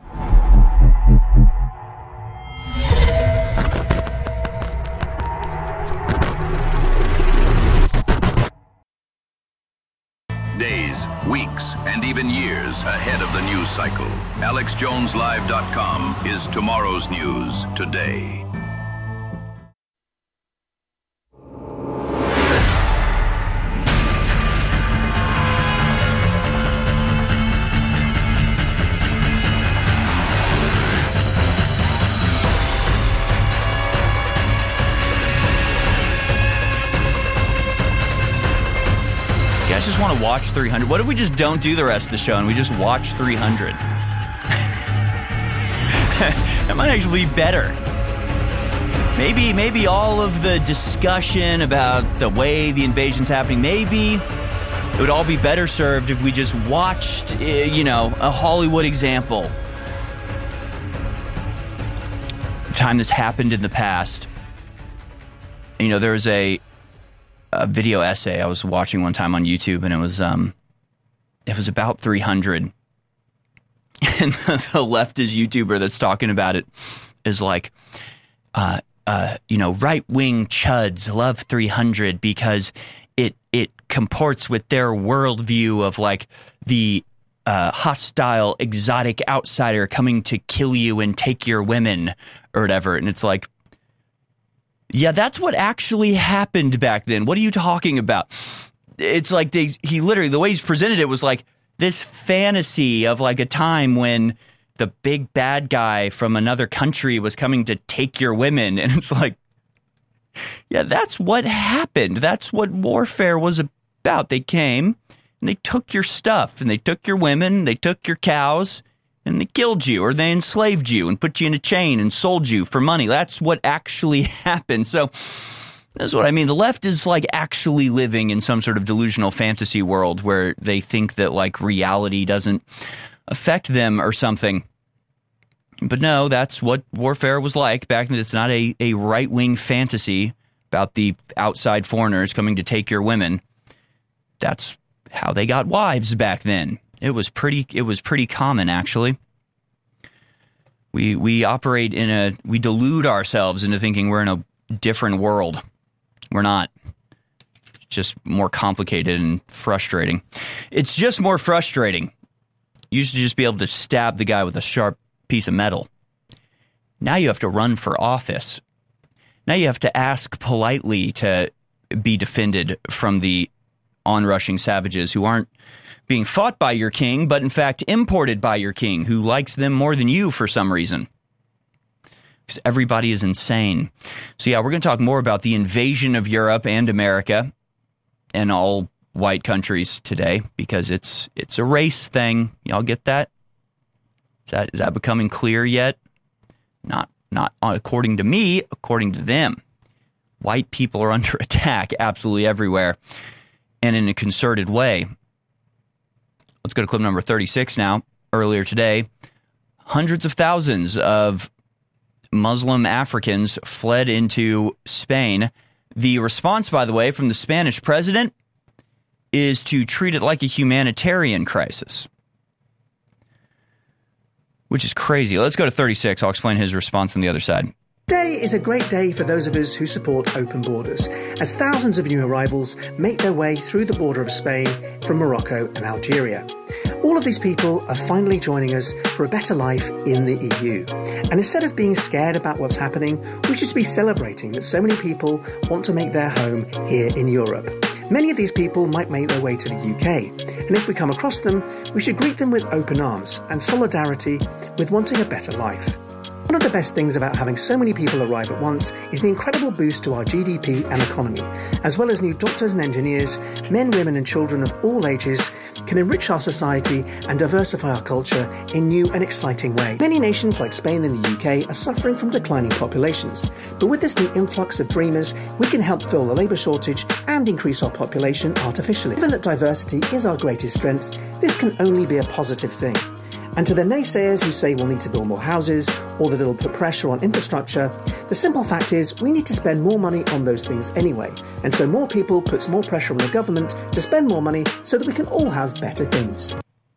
Days, weeks, and even years ahead of the news cycle. alex jones live dot com is tomorrow's news today. I just want to watch three hundred. What if we just don't do the rest of the show and we just watch three hundred? That might actually be better. Maybe, maybe all of the discussion about the way the invasion's happening, maybe it would all be better served if we just watched, you know, a Hollywood example. The time this happened in the past. You know, there was a a video essay I was watching one time on YouTube, and it was um, it was about three hundred. And the, the leftist YouTuber that's talking about it is like, uh, uh, you know, right-wing chuds love three hundred because it it comports with their worldview of like the uh, hostile, exotic outsider coming to kill you and take your women or whatever. And it's like, yeah, that's what actually happened back then. What are you talking about? It's like they, he literally, the way he's presented it was like this fantasy of like a time when the big bad guy from another country was coming to take your women. And it's like, yeah, that's what happened. That's what warfare was about. They came, and they took your stuff, and they took your women, they took your cows, and they killed you, or they enslaved you and put you in a chain and sold you for money. That's what actually happened. So that's what I mean. The left is like actually living in some sort of delusional fantasy world where they think that like reality doesn't affect them or something. But no, that's what warfare was like back then. It's not a, a right-wing fantasy about the outside foreigners coming to take your women. That's how they got wives back then. It was pretty it was pretty common, actually. We we operate in a we delude ourselves into thinking we're in a different world. We're not. It's just more complicated and frustrating. It's just more frustrating. You used to just be able to stab the guy with a sharp piece of metal. Now you have to run for office. Now you have to ask politely to be defended from the onrushing savages who aren't being fought by your king, but in fact imported by your king, who likes them more than you for some reason. Because everybody is insane. So yeah, we're going to talk more about the invasion of Europe and America and all white countries today, because it's it's a race thing. Y'all get that? Is that is that becoming clear yet? Not not according to me, according to them. White people are under attack absolutely everywhere, and in a concerted way. Let's go to clip number thirty-six now. Earlier today, hundreds of thousands of Muslim Africans fled into Spain. The response, by the way, from the Spanish president is to treat it like a humanitarian crisis, which is crazy. Let's go to thirty-six. I'll explain his response on the other side. Today is a great day for those of us who support open borders, as thousands of new arrivals make their way through the border of Spain from Morocco and Algeria. All of these people are finally joining us for a better life in the E U. And instead of being scared about what's happening, we should be celebrating that so many people want to make their home here in Europe. Many of these people might make their way to the U K, and if we come across them, we should greet them with open arms and solidarity with wanting a better life. One of the best things about having so many people arrive at once is the incredible boost to our G D P and economy, as well as new doctors and engineers, men, women and children of all ages can enrich our society and diversify our culture in new and exciting ways. Many nations like Spain and the U K are suffering from declining populations, but with this new influx of dreamers, we can help fill the labour shortage and increase our population artificially. Given that diversity is our greatest strength, this can only be a positive thing. And to the naysayers who say we'll need to build more houses or that it'll put pressure on infrastructure, the simple fact is we need to spend more money on those things anyway. And so more people puts more pressure on the government to spend more money so that we can all have better things.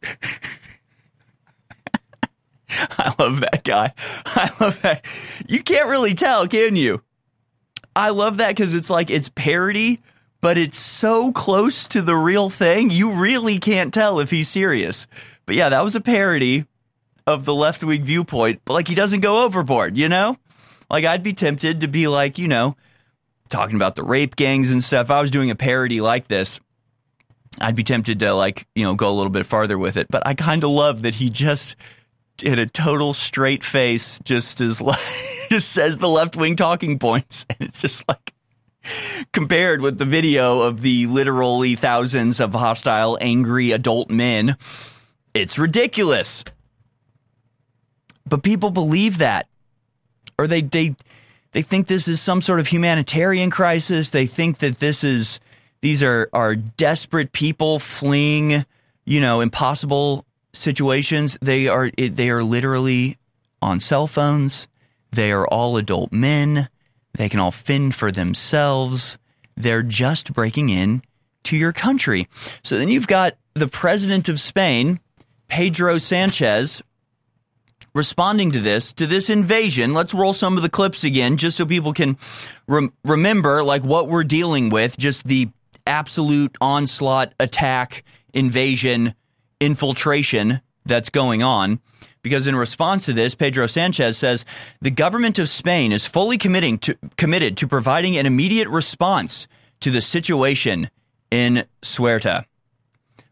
I love that guy. I love that. You can't really tell, can you? I love that because it's like it's parody, but it's so close to the real thing. You really can't tell if he's serious. But yeah, that was a parody of the left-wing viewpoint, but like he doesn't go overboard, you know? Like I'd be tempted to be like, you know, talking about the rape gangs and stuff. If I was doing a parody like this, I'd be tempted to like, you know, go a little bit farther with it. But I kind of love that he just did a total straight face, just as like, just says the left-wing talking points. And it's just like, compared with the video of the literally thousands of hostile, angry adult men, it's ridiculous. But people believe that. Or they they they think this is some sort of humanitarian crisis. They think that this is these are, are desperate people fleeing, you know, impossible situations. They are they are literally on cell phones. They are all adult men. They can all fend for themselves. They're just breaking in to your country. So then you've got the president of Spain, Pedro Sanchez, responding to this, to this invasion. Let's roll some of the clips again, just so people can rem- remember like what we're dealing with, just the absolute onslaught, attack, invasion, infiltration that's going on. Because in response to this, Pedro Sanchez says the government of Spain is fully committing to, committed to providing an immediate response to the situation in Ceuta.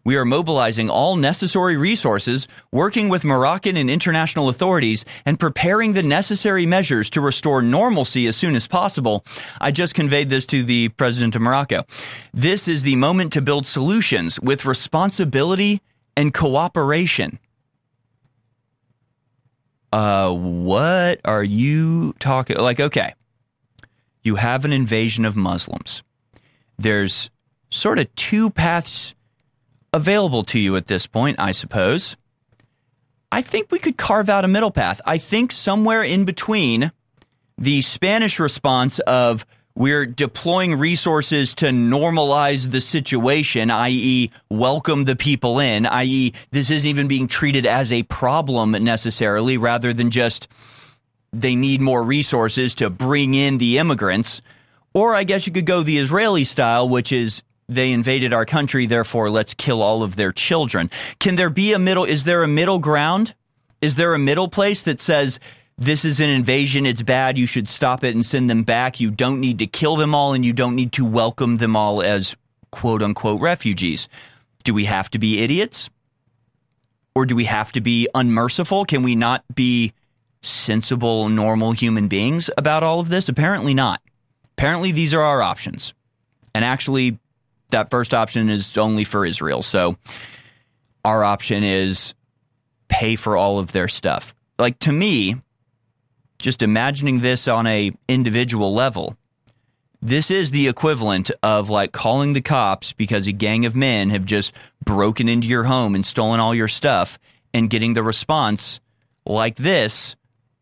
We are mobilizing all necessary resources, working with Moroccan and international authorities, and preparing the necessary measures to restore normalcy as soon as possible. I just conveyed this to the president of Morocco. This is the moment to build solutions with responsibility and cooperation. Uh, what are you talking? Like, okay, you have an invasion of Muslims. There's sort of two paths available to you at this point, I suppose. I think we could carve out a middle path. I think somewhere in between the Spanish response of we're deploying resources to normalize the situation, that is welcome the people in, that is this isn't even being treated as a problem necessarily, rather than just they need more resources to bring in the immigrants. Or I guess you could go the Israeli style, which is they invaded our country, therefore let's kill all of their children. Can there be a middle? Is there a middle ground? Is there a middle place that says this is an invasion, it's bad, you should stop it and send them back. You don't need to kill them all, and you don't need to welcome them all as quote-unquote refugees. Do we have to be idiots? Or do we have to be unmerciful? Can we not be sensible, normal human beings about all of this? Apparently not. Apparently these are our options. And actually, that first option is only for Israel. So our option is pay for all of their stuff. Like, to me, just imagining this on a individual level, this is the equivalent of like calling the cops because a gang of men have just broken into your home and stolen all your stuff, and getting the response like this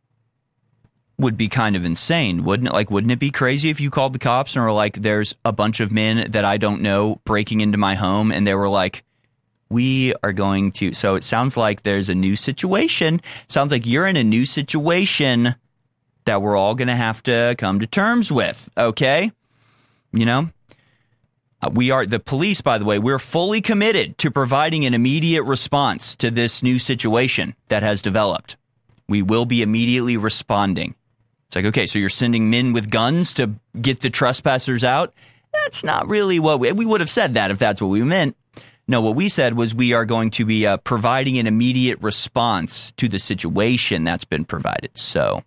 would be kind of insane, wouldn't it? Like, wouldn't it be crazy if you called the cops and were like, there's a bunch of men that I don't know breaking into my home, and they were like, we are going to. So it sounds like there's a new situation. Sounds like you're in a new situation that we're all going to have to come to terms with. Okay. You know, uh, we are the police, by the way, we're fully committed to providing an immediate response to this new situation that has developed. We will be immediately responding. It's like, okay, so you're sending men with guns to get the trespassers out? That's not really what we, we would have said that if that's what we meant. No, what we said was we are going to be uh, providing an immediate response to the situation that's been provided. So,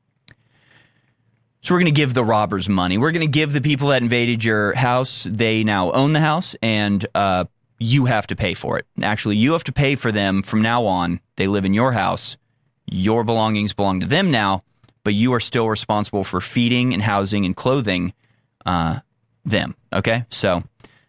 so we're going to give the robbers money. We're going to give the people that invaded your house, they now own the house, and uh, you have to pay for it. Actually, you have to pay for them from now on. They live in your house. Your belongings belong to them now, but you are still responsible for feeding and housing and clothing uh, them. Okay? So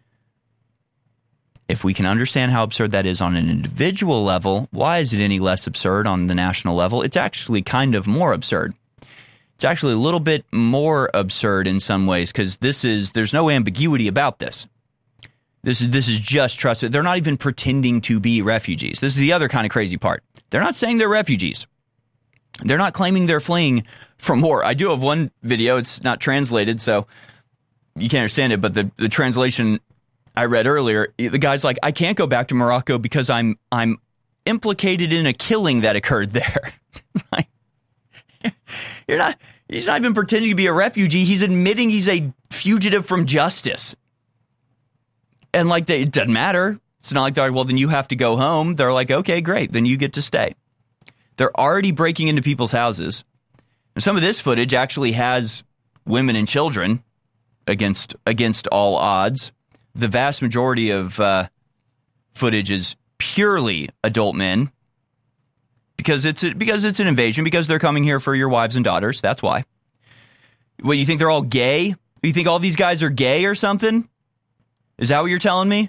if we can understand how absurd that is on an individual level, why is it any less absurd on the national level? It's actually kind of more absurd. It's actually a little bit more absurd in some ways, because this is there's no ambiguity about this. This is this is just trust. They're not even pretending to be refugees. This is the other kind of crazy part. They're not saying they're refugees. They're not claiming they're fleeing from war. I do have one video. It's not translated, so you can't understand it. But the, the translation I read earlier, the guy's like, I can't go back to Morocco because I'm I'm implicated in a killing that occurred there. Like, you're not. He's not even pretending to be a refugee. He's admitting he's a fugitive from justice. And like, they, it doesn't matter. It's not like they're like, well, then you have to go home. They're like, okay, great. Then you get to stay. They're already breaking into people's houses. And some of this footage actually has women and children against against all odds. The vast majority of uh, footage is purely adult men because it's a, because it's an invasion, because they're coming here for your wives and daughters. That's why. What, you think they're all gay? You think all these guys are gay or something? Is that what you're telling me?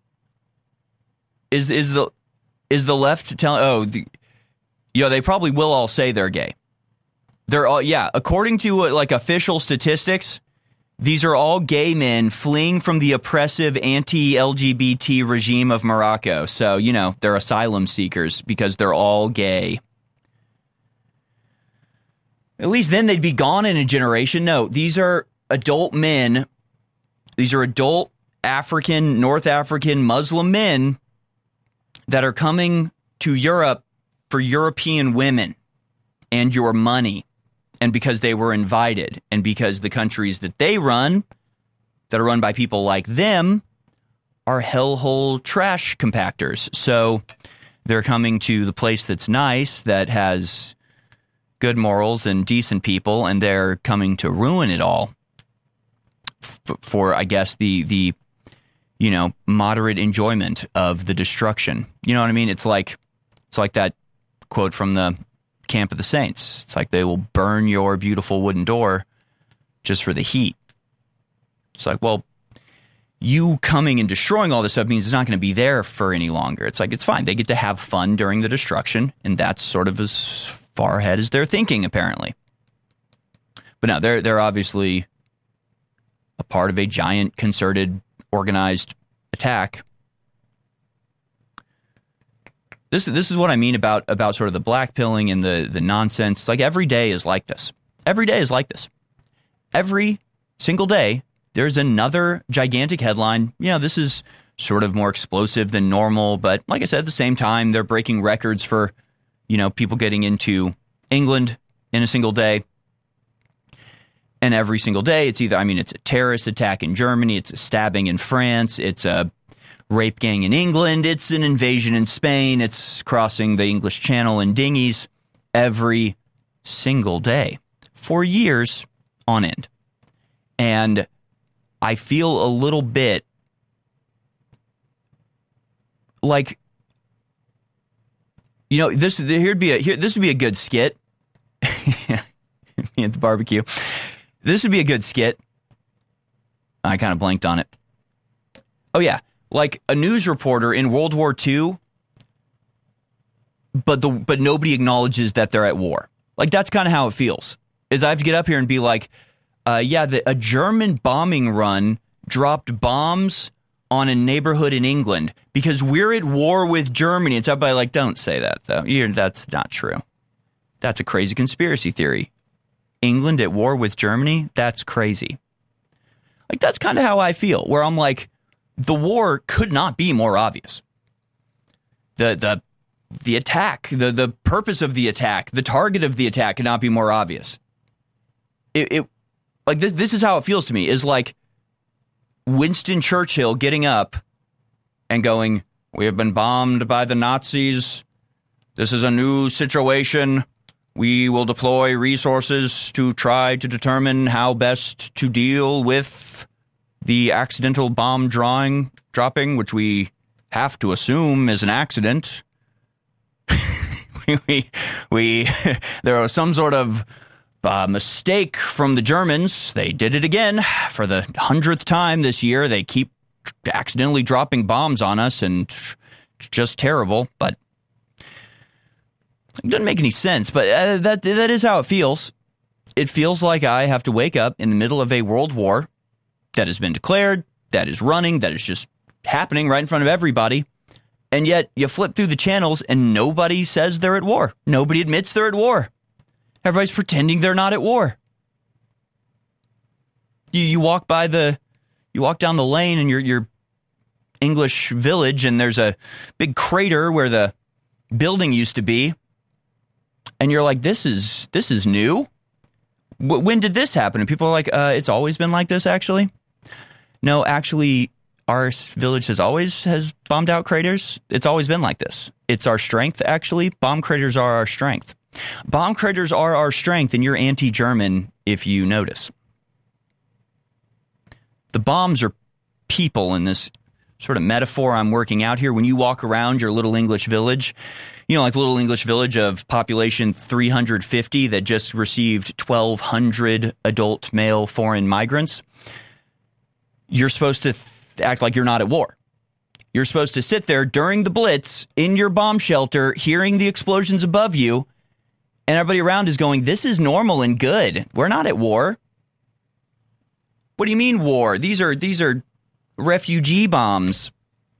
Is is the is the left telling? Oh, the, you know, they probably will all say they're gay. They're all, yeah. According to uh, like official statistics, these are all gay men fleeing from the oppressive anti-L G B T regime of Morocco. So, you know, they're asylum seekers because they're all gay. At least then they'd be gone in a generation. No, these are adult men. These are adult African, North African, Muslim men that are coming to Europe for European women and your money. And because they were invited, and because the countries that they run, that are run by people like them, are hellhole trash compactors. So they're coming to the place that's nice, that has good morals and decent people, and they're coming to ruin it all f- for, I guess, the the you know moderate enjoyment of the destruction. You know what I mean? It's like it's like that quote from the Camp of the Saints. It's like they will burn your beautiful wooden door just for the heat. It's like, well, you coming and destroying all this stuff means it's not going to be there for any longer. It's like, it's fine. They get to have fun during the destruction, and that's sort of as far ahead as they're thinking, apparently. But no, they're they're obviously a part of a giant, concerted, organized attack. This this is what I mean about about sort of the blackpilling and the the nonsense. Like, every day is like this. Every day is like this. Every single day, there's another gigantic headline. You know, this is sort of more explosive than normal, but like I said, at the same time, they're breaking records for, you know, people getting into England in a single day. And every single day, it's either, I mean, it's a terrorist attack in Germany, it's a stabbing in France, it's a rape gang in England, it's an invasion in Spain, it's crossing the English Channel in dinghies every single day for years on end. And I feel a little bit like, you know, this here'd be a here this would be a good skit. Me at the barbecue. This would be a good skit. I kind of blanked on it. Oh yeah, like a news reporter in World War Two, but the but nobody acknowledges that they're at war. Like, that's kind of how it feels. Is I have to get up here and be like, Uh, yeah, the, a German bombing run dropped bombs on a neighborhood in England because we're at war with Germany. It's everybody like, don't say that, though. You're, that's not true. That's a crazy conspiracy theory. England at war with Germany? That's crazy. Like, that's kind of how I feel, where I'm like, the war could not be more obvious. The the the attack, the, the purpose of the attack, the target of the attack could not be more obvious. It... it Like, this this is how it feels to me, is like Winston Churchill getting up and going, we have been bombed by the Nazis. This is a new situation. We will deploy resources to try to determine how best to deal with the accidental bomb drawing, dropping, which we have to assume is an accident. we, we, we there was some sort of Uh, mistake from the Germans. They did it again for the hundredth time this year. They keep accidentally dropping bombs on us, and just terrible. But it doesn't make any sense. But uh, that that is how it feels. It feels like I have to wake up in the middle of a world war that has been declared, that is running, that is just happening right in front of everybody. And yet you flip through the channels and nobody says they're at war. Nobody admits they're at war. Everybody's pretending they're not at war. You you walk by the, you walk down the lane in your your English village, and there's a big crater where the building used to be, and you're like, this is this is new. W- when did this happen? And people are like, uh, it's always been like this, actually. No, actually, our village has always has bombed out craters. It's always been like this. It's our strength, actually. Bomb craters are our strength. Bomb craters are our strength, and you're anti-German if you notice. The bombs are people in this sort of metaphor I'm working out here. When you walk around your little English village, you know, like a little English village of population three hundred fifty that just received twelve hundred adult male foreign migrants, you're supposed to th- act like you're not at war. You're supposed to sit there during the Blitz in your bomb shelter, hearing the explosions above you, and everybody around is going, this is normal and good. We're not at war. What do you mean war? These are these are refugee bombs.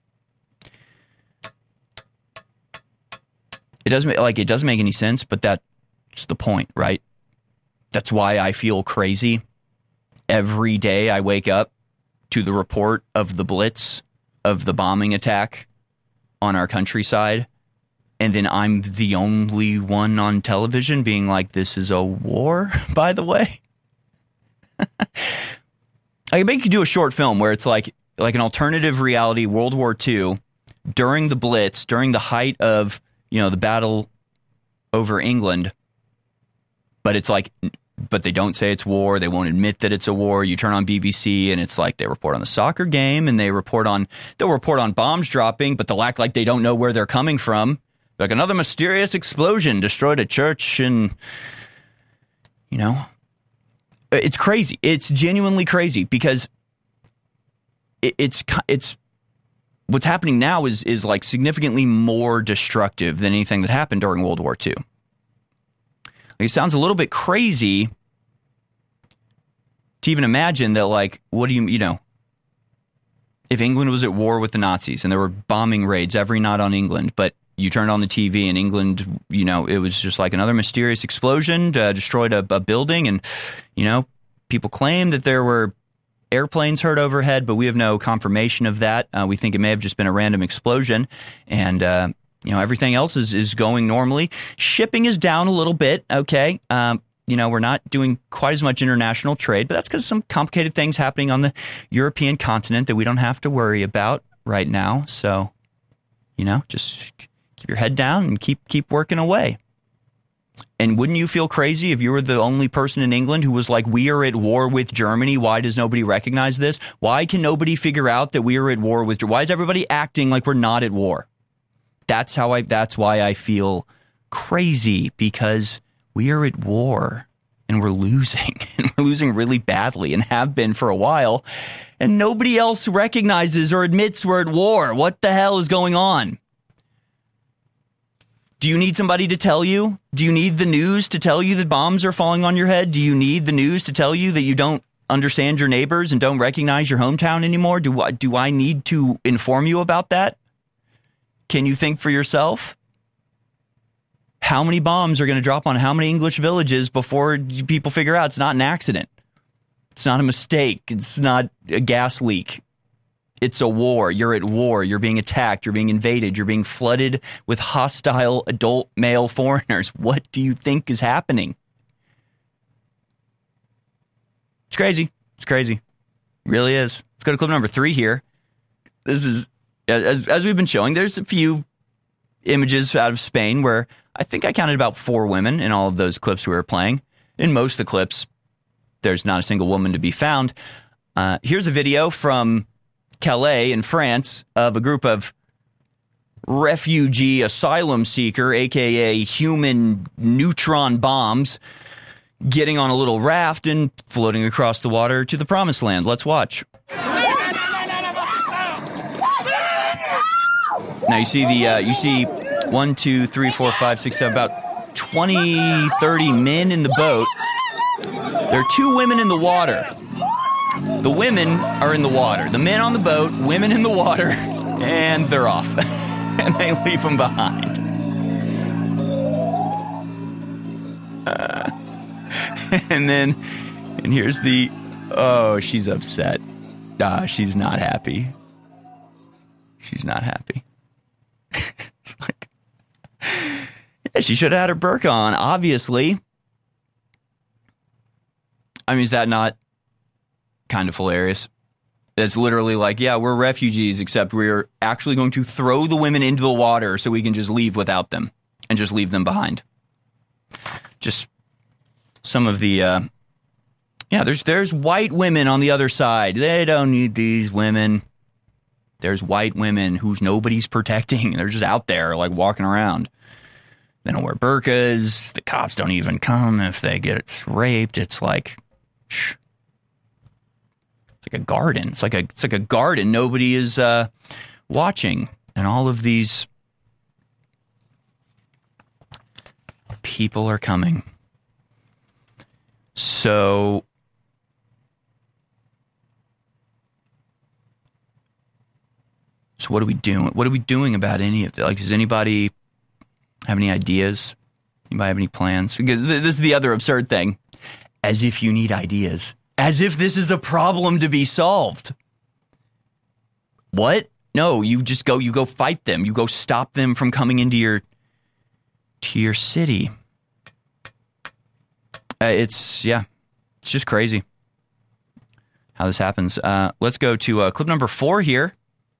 It doesn't like it doesn't make any sense, but that's the point, right? That's why I feel crazy every day I wake up to the report of the Blitz, of the bombing attack on our countryside. And then I'm the only one on television being like, this is a war, by the way. I can make you do a short film where it's like, like an alternative reality World War Two during the Blitz, during the height of, you know, the battle over England. But it's like, but they don't say it's war. They won't admit that it's a war. You turn on B B C and it's like they report on the soccer game and they report on, they'll report on bombs dropping, but they'll act like they don't know where they're coming from. Like another mysterious explosion destroyed a church and, you know, it's crazy. It's genuinely crazy because it, it's, it's, what's happening now is, is like significantly more destructive than anything that happened during World War Two. It sounds a little bit crazy to even imagine that, like, what do you, you know, if England was at war with the Nazis and there were bombing raids every night on England, but you turned on the T V and England, you know, it was just like another mysterious explosion, uh, destroyed a, a building. And, you know, people claim that there were airplanes heard overhead, but we have no confirmation of that. Uh, we think it may have just been a random explosion. And, uh, you know, everything else is, is going normally. Shipping is down a little bit. Okay. Um, you know, we're not doing quite as much international trade, but that's because some complicated things happening on the European continent that we don't have to worry about right now. So, you know, just keep your head down and keep keep working away. And wouldn't you feel crazy if you were the only person in England who was like, we are at war with Germany? Why does nobody recognize this? Why can nobody figure out that we are at war with Germany? Why is everybody acting like we're not at war? That's how I, that's why I feel crazy, because we are at war and we're losing and we're losing really badly and have been for a while. And nobody else recognizes or admits we're at war. What the hell is going on? Do you need somebody to tell you? Do you need the news to tell you that bombs are falling on your head? Do you need the news to tell you that you don't understand your neighbors and don't recognize your hometown anymore? Do I, do I need to inform you about that? Can you think for yourself? How many bombs are going to drop on how many English villages before people figure out it's not an accident? It's not a mistake. It's not a gas leak. It's a war. You're at war. You're being attacked. You're being invaded. You're being flooded with hostile adult male foreigners. What do you think is happening? It's crazy. It's crazy. It really is. Let's go to clip number three here. This is, as, as we've been showing, there's a few images out of Spain where I think I counted about four women in all of those clips we were playing. In most of the clips, there's not a single woman to be found. Uh, here's a video from Calais in France of a group of refugee asylum seeker, a k a human neutron bombs, getting on a little raft and floating across the water to the promised land. Let's watch. Now you see the uh, you see one, two, three, four, five, six, seven, about twenty, thirty men in the boat. There are two women in the water. The women are in the water. The men on the boat, women in the water, and they're off. And they leave them behind. Uh, and then, and here's the, oh, she's upset. Ah, she's not happy. She's not happy. It's like, yeah, she should have had her burqa on, obviously. I mean, is that not kind of hilarious? It's literally like, yeah, we're refugees, except we're actually going to throw the women into the water so we can just leave without them and just leave them behind. Just some of the, uh, yeah, there's there's white women on the other side. They don't need these women. There's white women who's nobody's protecting. They're just out there, like, walking around. They don't wear burqas. The cops don't even come if they get raped. It's like, shh. It's like a garden. It's like a it's like a garden. Nobody is uh, watching, and all of these people are coming. So, so what are we doing? What are we doing about any of that? Like, does anybody have any ideas? Anybody have any plans? Because this is the other absurd thing. As if you need ideas. As if this is a problem to be solved. What? No, you just go, you go fight them. You go stop them from coming into your, to your city. Uh, it's, yeah, it's just crazy. how this happens. Uh, let's go to uh, clip number four here.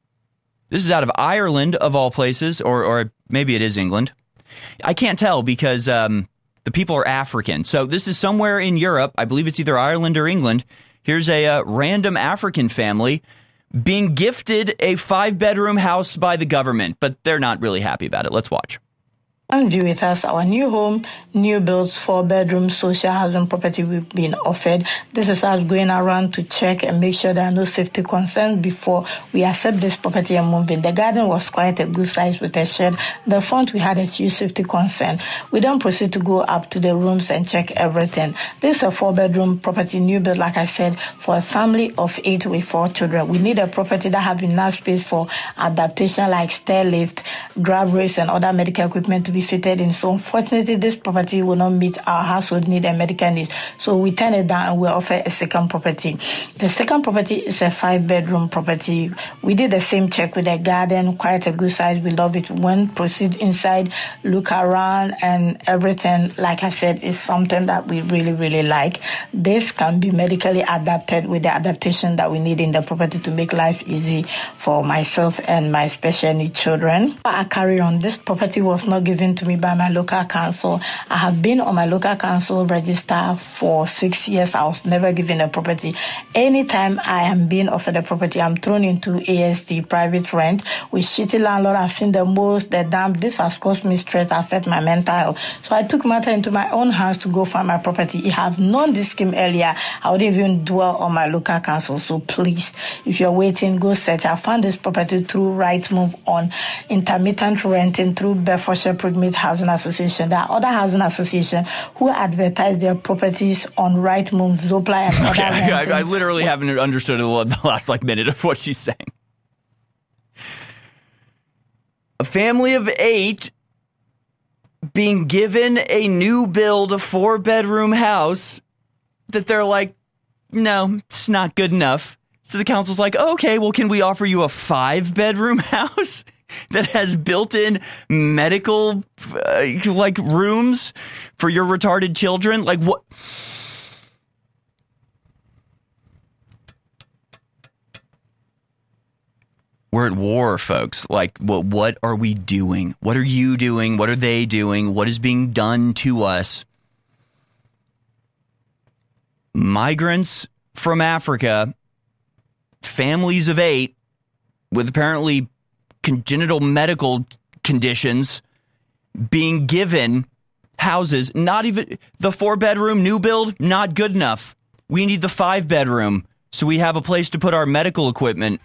This is out of Ireland, of all places, or or maybe it is England. I can't tell because um, the people are African. So this is somewhere in Europe. I believe it's either Ireland or England. Here's a uh, random African family being gifted a five-bedroom house by the government, but they're not really happy about it. Let's watch. And view it as our new home, new built four-bedroom social housing property we've been offered. This is us going around to check and make sure there are no safety concerns before we accept this property and move in. The garden was quite a good size with a shed. The front, we had a few safety concerns. We then proceed to go up to the rooms and check everything. This is a four-bedroom property, new built, like I said, for a family of eight with four children. We need a property that has enough space for adaptation like stair lift, grab rails, and other medical equipment to be fitted in. So unfortunately, this property will not meet our household need and medical needs. So we turn it down and we offer a second property. The second property is a five-bedroom property. We did the same check with a garden, quite a good size. We love it. When proceed inside, look around and everything, like I said, is something that we really, really like. This can be medically adapted with the adaptation that we need in the property to make life easy for myself and my special needs children. I carry on. This property was not given to me by my local council. I have been on my local council register for six years. I was never given a property. Anytime I am being offered a property, I'm thrown into A S D, private rent. With shitty landlord, I've seen the most, the damn. This has caused me stress, affect my mental health. So I took matter into my own hands to go find my property. If I have known this scheme earlier, I wouldn't even dwell on my local council. So please, if you're waiting, go search. I found this property through Rightmove on intermittent renting through Bedfordshire Housing Association. There are other housing associations who advertise their properties on Rightmove, Zoopla, and okay, other. I, I literally haven't understood the last like minute of what she's saying. A family of eight being given a new build four-bedroom house that they're like, no, it's not good enough. So the council's like, okay, well, can we offer you a five-bedroom house that has built-in medical uh, like rooms for your retarded children? Like what? We're at war, folks. Like what? What are we doing? What are you doing? What are they doing? What is being done to us? Migrants from Africa, families of eight with apparently congenital medical conditions being given houses. Not even the four bedroom new build, not good enough. We need the five bedroom so we have a place to put our medical equipment.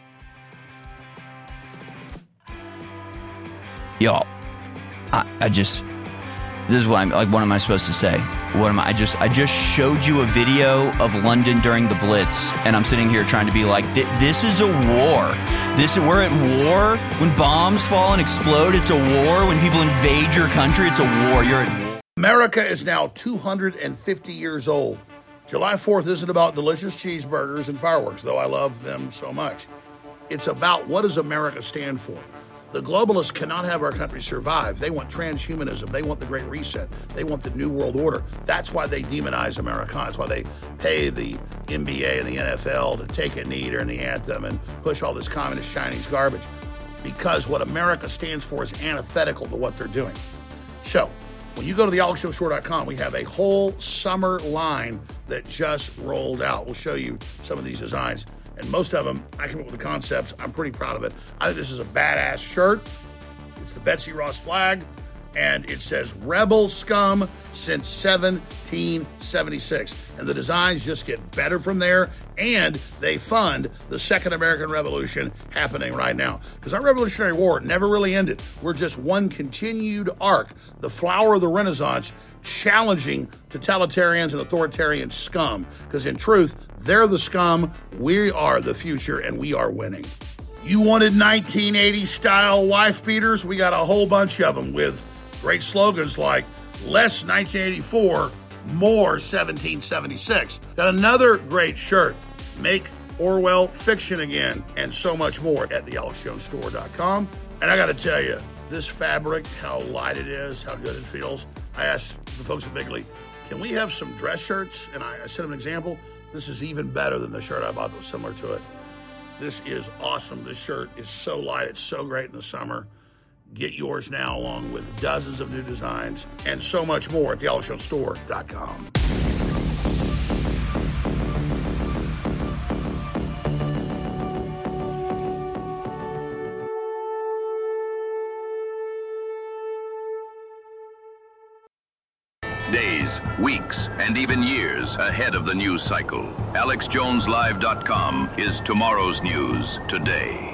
Y'all, I, I just, this is what I'm like. What am I supposed to say? What am I? I just, I just showed you a video of London during the Blitz, and I'm sitting here trying to be like, this is a war. This, we're at war. When bombs fall and explode, it's a war. When people invade your country, it's a war. You're at war. America is now two hundred fifty years old. July fourth isn't about delicious cheeseburgers and fireworks, though I love them so much. It's about what does America stand for. The globalists cannot have our country survive. They want transhumanism. They want the Great Reset. They want the New World Order. That's why they demonize Americana. That's why they pay the N B A and the N F L to take a knee during the anthem and push all this communist Chinese garbage. Because what America stands for is antithetical to what they're doing. So, when you go to the alex jones store dot com, we have a whole summer line that just rolled out. We'll show you some of these designs. And most of them, I came up with the concepts. I'm pretty proud of it. I think this is a badass shirt. It's the Betsy Ross flag, and it says Rebel Scum since seventeen seventy-six. And the designs just get better from there, and they fund the Second American Revolution happening right now. Because our Revolutionary War never really ended. We're just one continued arc, the flower of the Renaissance, challenging totalitarians and authoritarian scum. Because in truth, they're the scum, we are the future, and we are winning. You wanted nineteen eighties style wife beaters? We got a whole bunch of them with great slogans like less nineteen eighty-four, more seventeen seventy-six. Got another great shirt, Make Orwell Fiction Again, and so much more at the alex jones store dot com. And I got to tell you, this fabric, how light it is, how good it feels. I asked the folks at Bigley, can we have some dress shirts? And I, I sent them an example. This is even better than the shirt I bought that was similar to it. This is awesome. This shirt is so light. It's so great in the summer. Get yours now, along with dozens of new designs and so much more at the alex jones store dot com. Days, weeks, and even years ahead of the news cycle. alex jones live dot com is tomorrow's news today.